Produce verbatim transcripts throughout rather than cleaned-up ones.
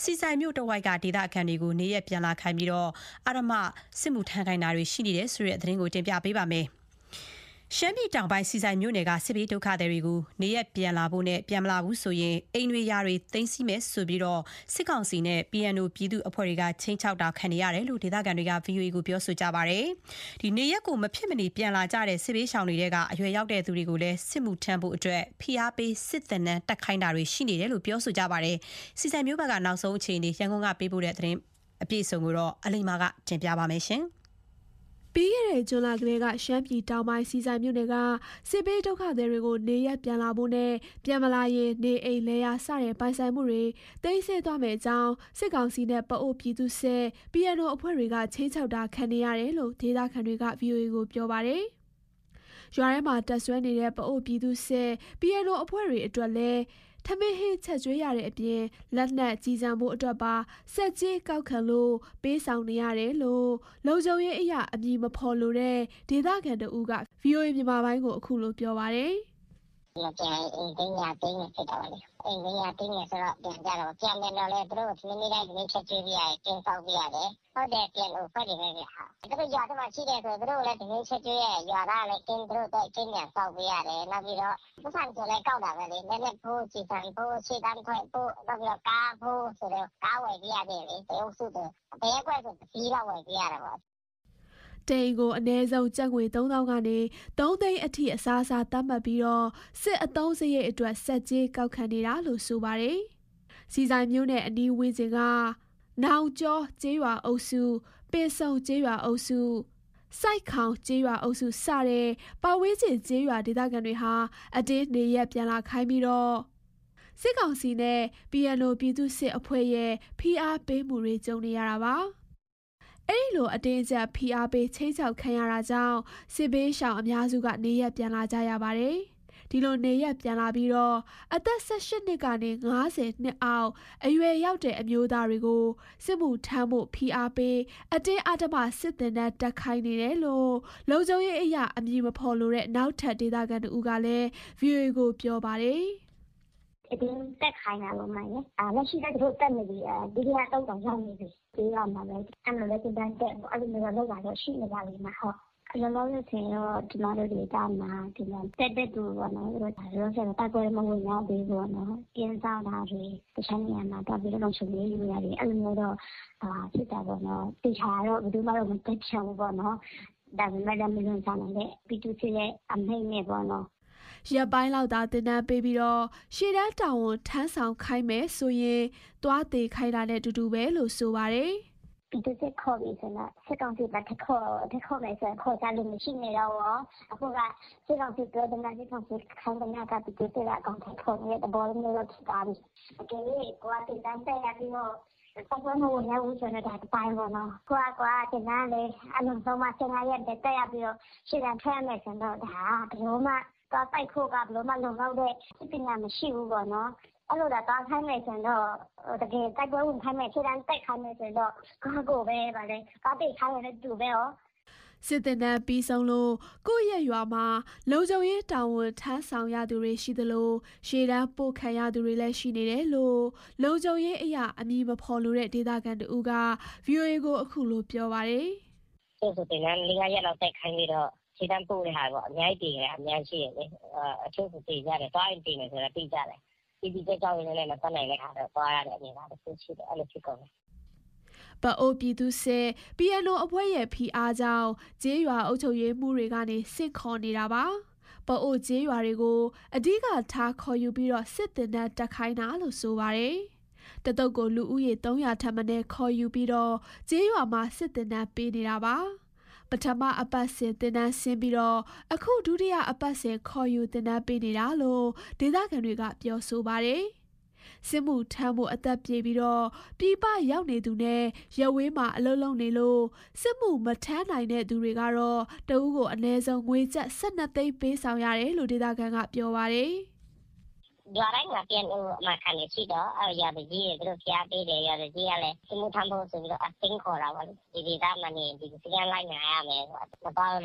စီဆိုင်မြို့တဝိုက်ကဒေသခံတွေကိုနေရက်ပြန်လာခိုင်းပြီးတော့အာရမစစ်မှုထမ်းခိုင်းတာတွေရှိနေတယ်ဆိုတဲ့သတင်းကိုတင်ပြပေးပါမယ်။ရှမ်းပြည်တောင်ပိုင်းစီဆိုင်မြို့နယ်ကစစ်ဘေးဒုက္ခသည်တွေကိုနေရက်ပြန်လာဖို့နဲ့ပြန်မလာဘူးဆိုရင်အိမ်တွေယာတွေသိမ်းဆည်းမယ်ဆိုပြီးတော့စစ်ကောင်စီနဲ့ P N O ပြည်သူအဖွဲ့တွေကချင်းချောက်တာခံနေရတယ်လို့ဒေသခံတွေက V O A ကိုပြောဆိုကြပါတယ်။ဒီနေရက်ကိုမဖြစ်မနေပြန်လာကြတဲ့စစ်ဘေးရှောင်တွေကအရွယ်ရောက်တဲ့သူတွေကိုလည်းစစ်မှုထမ်းဖို့အတွက်ဖိအားပေးစစ်တပ်နဲ့တက်ခိုင်းတာတွေရှိနေတယ်လို့ပြောဆိုကြပါတယ်။စီဆိုင်မြို့ဘက်ကနောက်ဆုံးအခြေအနေရန်ကုန်ကပေးပို့တဲ့သတင်းအပြည့်အစုံကိုတော့အလိမ္မာကတင်ပြပါမယ်ရှင်။ပြီးခဲ့တဲ့ဇွန်လကလေးကရှမ်းပြည်တောင်ပိုင်းစီဆိုင်မြို့နယ်ကစစ်ဘေးဒုက္ခသည်တွေကိုနေရက်ပြန်လာဖို့နဲ့ပြန်မလာရင်နေအိမ်လဲရစတဲ့ပိုင်ဆိုင်မှုတွေသိမ်းဆည်းသွားမယ်အကြောင်းစစ်ကောင်စီနဲ့ပအိုပြည်သူစစ် P N O အဖွဲ့တွေကချင်းချောက်တာခံနေရတယ်လို့ဒေသခံတွေက V O A ကိုပြောပါတယ်။ရွာထဲမှာတက်ဆွဲနေတဲ့ပအိုပြည်သူစစ် P N O အဖွဲ့တွေအတွက်လည်းထမင်းဟင်းချက်ကျွေးရတဲ့အပြင်လက်နက်ကြီးစံဖို့အတွက်ပါစက်ကြီးကောက်ခံလို့ပေးဆောင်နေရတယ်လို့လုံခြုံရေးအရာအမည်မဖော်လို့တဲ့ဒေသခံတဦးက V O A မြန်မာပိုင်းကိုအခုလိုပြောပါတယ်။မပြန်အင်းတင်းရတင်းနေဖြစ်တော့လေအင်းတင်းရတင်းနေဆိုတော့ပြန်ကြတော့ပြန်ပြန်တော့လေသူတို့သမီးတိုင်းသမီးချက်ကျွေးပြရတယ်တင်းပေါက်ပြရတယ်ဟုတ်တယ်ပြန်လို့ဖတ်တယ်ပဲဗျာသူတို့ရွာထဲမှာရှိတယ်ဆိုသူတို့လည်းသမီးချက်ကျွေးရရွာသားလည်းတင်းသူတို့တော့တင်းပြန်ပေါက်ပြရတယ်နောက်ပြီးတော့ပတ်စံဆိုလည်းကောက်တာပဲလေလည်းလည်းဖို့စီစံဖို့ရှေ့တန်းခွဲဖို့နောက်ပြီးတော့ကားဖို့ဆိုတော့ကားဝယ်ပြရတယ်လေတရုပ်စုတယ်ဘယ်ကွက်ဆိုစီးတော့ဝယ်ပြရတာပေါ့တိန်ကိုအနည်းဆုံးကျပ်ငွေသုံးသောင်းကနေသုံးသိန်းအထိအစားအစာတတ်မှတ်ပြီးတော့စစ်အုံးစရိတ်အတွက်စက်ကြီးကောက်ခံနေတာလို့ဆိုပါတယ်။စီဆိုင်မျိုးနဲ့အနီးဝန်းကျင်ကနောင်ကျော်ကျေးရွာအုပ်စုပင်စုံကျေးရွာအုပ်စုစိုက်ခေါင်ကျေးရွာအုပ်စုစတဲ့ပတ်ဝန်းကျင်ကျေးရွာဒေသခံတွေဟာအတင်းနေရက်ပြန်လာခိုင်းပြီးတော့စစ်ကောင်စီနဲ့ P N O ပြည်သူစစ်အဖွဲ့ရဲ့ဖိအားပေးမှုတွေကြုံနေရတာပါ။အဲ့ဒီလိုအတင်းအကျပ်ဖိအားပေးချင်းချောက်ခံရတာကြောင့်စစ်ဘေးရှောင်အများစုကနေရက်ပြန်လာကြရပါတယ်။ဒီလိုနေရက်ပြန်လာပြီးတော့အသက်၁၈နှစ်ကနေ၅၀နှစ်အောက်အရွယ်ရောက်တဲ့အမျိုးသားတွေကိုစစ်မှုထမ်းဖို့ဖိအားပေးအတင်းအဓမ္မစစ်တပ်နဲ့တက်ခိုင်းနေတယ်လို့လုံခြုံရေးအရာအမည်မဖော်လို့တဲ့နောက်ထပ်ဒေသခံတူကလည်း V O A ကိုပြောပါတယ်။အတင်းတက်ခိုင်းတာလို့မှန်ရဲ့။လက်ရှိကသူတို့တက်နေပြီဒီကနေ့တော့တော့ရောက်နေပြီ။ဒီကမှလည်းအဲ့လိုလည်းတန်းတက်အဲ့လိုမျိုးလောက်လာတော့ရှိနေပါလိမ့်မယ်ဟုတ်။အလုံးလုံးနဲ့ဆင်ရောဒီမှာတို့ဒီတာမှာဒီမှာတက်တဲ့သူပေါ့နော်။ဒါရောဆက်တာကိုမဝင်ရသေးဘူးနော်။ကျင်းစားတာတွေတခြားနေရာမှာတော့ပြီးတော့ချုပ်ရေးယူရတယ်အဲ့လိုမျိုးတော့အာဖြစ်တာပေါ့နော်။တခြားတော့ဘယ်သူမှတော့မတက်ချင်ဘူးပေါ့နော်။ဒါပေမဲ့လည်းမလွန်ဆန်တဲ့ပြည်သူစစ်ရဲ့အမိန့်နဲ့ပေါ့နော်။ရက်ပိုင်းလောက်သာတင်တန်းပေးပြီးတော့ရှေ့တန်းတောင်ဝန်ထမ်းဆောင်ခိုင်းမယ်ဆိုရင်သွားသေးခိုင်းတာနဲ့တူတူပဲလို့ဆိုပါတယ်။ပြည်သူစစ်ခေါ်ပြီးဆိုတော့စစ်ကောင်စီဘက်ထခေါ်ထခေါ်မယ်ဆိုခေါ်ကြလို့မရှိနေတော့ဘူး။အခုကစစ်ကောင်စီပြောတဲ့နေ့စစ်ကောင်စီခိုင်းတဲ့နေ့ကပြည်သူစစ်ကအကောင့်ထခေါ်နေတဲ့ဘောလုံးမျိုးဖြစ်သွားပြီ။အကယ်၍ကိုကတင်တန်းတက်ရပြီးတော့ဆက်သွယ်မှုရဦးဆိုတော့ဒါတိုင်းပေါ့နော်။ကိုကကိုကတင်တန်းလေအလုံးစုံမှဆင်ငါရက်တက်ရပြီးတော့ရှေ့တန်းထွက်မယ်ဆိုတော့ဒါဘယ်လိုမှတော့တိုက်ဖို့ကဘယ်လိုမှလုံလောက်တဲ့ပညာမရှိဘူးပေါ့နော်အဲ့လိုတော့တောင်းခိုင်းမယ်ဆိုတော့တကယ်တိုက်ပွဲဝင်ခိုင်းမယ်ခြေတန်းတိုက်ခိုင်းမယ်ဆိုတော့ကားကိုပဲဗါလေကားပိတ်ခိုင်းရတဲ့သူပဲရောစစ်တပ်နဲ့ပြီးဆုံးလို့ကိုယ့်ရဲ့ရွာမှာလုံခြုံရေးတာဝန်ထမ်းဆောင်ရသူတွေရှိသလိုရှေ့တန်းပို့ခံရသူတွေလည်းရှိနေတယ်လို့လုံခြုံရေးအရာအမည်မဖော်လို့တဲ့ဒေသခံတူက V O A ကိုအခုလိုပြောပါတယ်။ဆိုဆိုတင်န်းလေးရက်လောက်တိုက်ခိုင်းပြီးတော့ခြေတန်းပို့တဲ့ဟာပေါ့အများကြီးတည်တယ်အများရှိတယ်လေအချို့ဆိုတည်ကြတယ်တွားရင်တည်မယ်ဆိုတော့တည်ကြတယ်ဒီဒီကြောက်ရင်လည်းမတတ်နိုင်တဲ့ဟာတော့တွားရတဲ့အနေနဲ့တစ်ခုရှိတယ်အဲ့လိုဖြစ်ကုန်တယ်ပအိုပြည်သူစစ် P N O အဖွဲ့ရဲ့ဖိအားကြောင့်ကျေးရွာအုပ်ချုပ်ရေးမှုတွေကနေစစ်ခေါ်နေတာပါပအိုကျေးရွာတွေကိုအဓိကထားခေါ်ယူပြီးတော့စစ်တင်တဲ့တက်ခိုင်းတာလို့ဆိုပါတယ်တတုတ်ကိုလူဦးရေသုံးရာထပ်မံခေါ်ယူပြီးတော့ကျေးရွာမှာစစ်တင်တဲ့ပေးနေတာပါပထမအပတ်စဉ်တင်တန်းဆင်းပြီးတော့အခုဒုတိယအပတ်စဉ်ခေါ်ယူတင်တန်းပေးနေတာလို့ဒေသခံတွေကပြောဆိုပါတယ်။စစ်မှုထမ်းဖို့အသက်ပြေပြီးတော့ပြည်ပရောက်နေသူနဲ့ရဝေးမှာအလုံးလုံးနေလို့စစ်မှုမထမ်းနိုင်တဲ့သူတွေကတော့တဦးကိုအနည်းဆုံးငွေကျပ်၁၂သိန်းပေးဆောင်ရတယ်လို့ဒေသခံကပြောပါတယ်။ရွာတိုင်းမှာပြန်အမှခံနေရှိတော့အဲရွာတကြီးတွေတို့ဖျားပေးတယ်ရွာတကြီးကလည်းသူထမ်းဖို့ဆိုပြီးတော့အသိခေါ်တာပါဒီဒေသမှာနေဒီစကန်လိုက်နိုင်ရမယ်ဆိုတာတော့လေ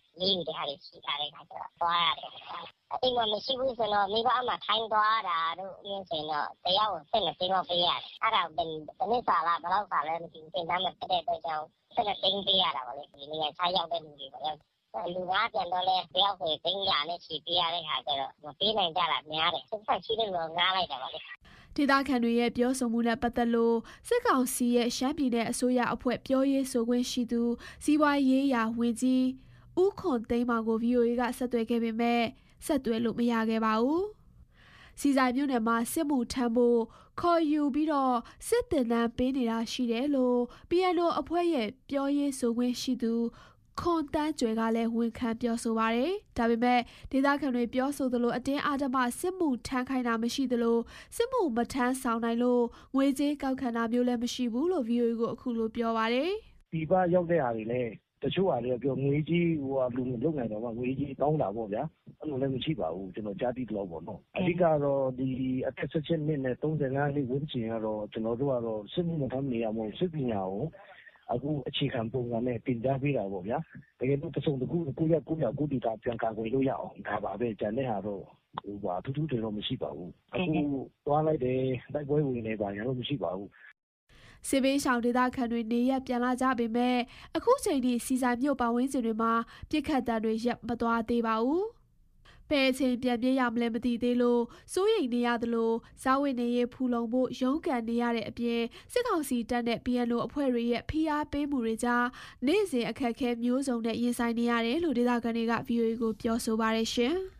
လေးတွေဟာတွေရှိတာတွေကကျတော့သွားရတယ်အိမ်မှာမရှိဘူးဆိုတော့မိဘအမှထိုင်းသွားတာတို့အင်းဆိုတော့တရားဝင်ဆက်နေတော့ပေးရတယ်အဲ့ဒါเป็นတနည်းစာလားဘယ်လောက်စာလဲမသိဘူးသင်တန်းမဲ့တဲ့အတွက်ကြောင့်ဆက်နေတင်းပေးရတာပါလေဒီနေရာခြားရောက်တဲ့လူတွေပေါ့လူကပြန်တော့လဲတယောက်ကိုတင်းရနဲ့ချီပေးရတဲ့ခါကျတော့မပေးနိုင်ကြတာများတယ်ဆက်ဆက်ရှိတဲ့လူကငားလိုက်တာပါလေဒေသခံတွေရဲ့ပြောဆိုမှုနဲ့ပတ်သက်လို့စစ်ကောင်စီရဲ့ရှမ်းပြည်နယ်အစိုးရအဖွဲ့ပြောရေးဆိုခွင့်ရှိသူစီးပွားရေးရာဝန်ကြီးဦးခွန်သိန်းမောင်ကို ဗီအိုအေ ကဆက်သွယ်ခဲ့ပေမဲ့ဆက်သွယ်လို့မရခဲ့ပါဘူး။စီဆိုင်မြို့နယ်မှာစစ်မှုထမ်းဖို့ခေါ်ယူပြီးတော့စစ်တင်တန်းပေးနေတာရှိတယ်လို့ ပီ အန် အို အဖွဲ့ရဲ့ပြောရေးဆိုခွင့်ရှိသူခွန်တန်းကျွယ်ကလည်းဝန်ခံပြောဆိုပါတယ်။ဒါပေမဲ့ဒေသခံတွေပြောဆိုသလိုအတင်းအဓမ္မစစ်မှုထမ်းခိုင်းတာမရှိသလိုစစ်မှုမထမ်းဆောင်နိုင်လို့ငွေကြေးကောက်ခံတာမျိုးလည်းမရှိဘူးလို့ ဗီအိုအေ ကိုအခုလိုပြောပါတယ်။ဒီပါရောက်တဲ့ဟာတွေလည်းတချို့ဟာတွေပြောငွေကြီးဟိုလူလုံနိုင်တော့မှငွေကြီးတောင်းတာပေါ့ဗျာအဲ့လိုလည်းမရှိပါဘူးကျွန်တော်ကြားသိတော့ပေါ့နော်အဓိကတော့ဒီအသက်၁၈နှစ်နဲ့၃၅နှစ်ဝန်းကျင်ကတော့ကျွန်တော်တို့ကတော့စစ်မှုမထမ်းနေရမို့စစ်ပညာကိုအခုအခြေခံပုံစံနဲ့တင်ကြားပေးတာပေါ့ဗျာတကယ်လို့တစုံတစ်ခုကိုရကိုရကိုဒီတာပြန်ကာကွယ်လို့ရအောင်ဒါပါပဲကျန်တဲ့ဟာတော့ဟိုပါထူးထူးတွေတော့မရှိပါဘူးအခုသွားလိုက်တယ်တိုက်ပွဲဝင်နေပါရတော့မရှိပါဘူးစစ်ဘေးရှောင်ဒေသခံတွေနေရပြန်လာကြပေမဲ့အခုချိန်ထိစီဆိုင်မြို့ပတ်ဝန်းကျင်တွေမှာပြစ်ခတ်တံတွေရပ်မသွားသေးပါဘူး။ဘယ်အချိန်ပြန်ပြေးရမလဲမသိသေးလို့စိုးရိမ်နေရသလိုစားဝတ်နေရေးဖူလုံဖို့ရုန်းကန်နေရတဲ့အပြင်စစ်ကောင်စီတပ်နဲ့ ပီ အန် အို အဖွဲ့တွေရဲ့ဖိအားပေးမှုတွေကြားနေ့စဉ်အခက်အခဲမျိုးစုံနဲ့ရင်ဆိုင်နေရတယ်လို့ဒေသခံတွေက ဗီအိုအေ ကိုပြောဆိုပါတယ်ရှင်။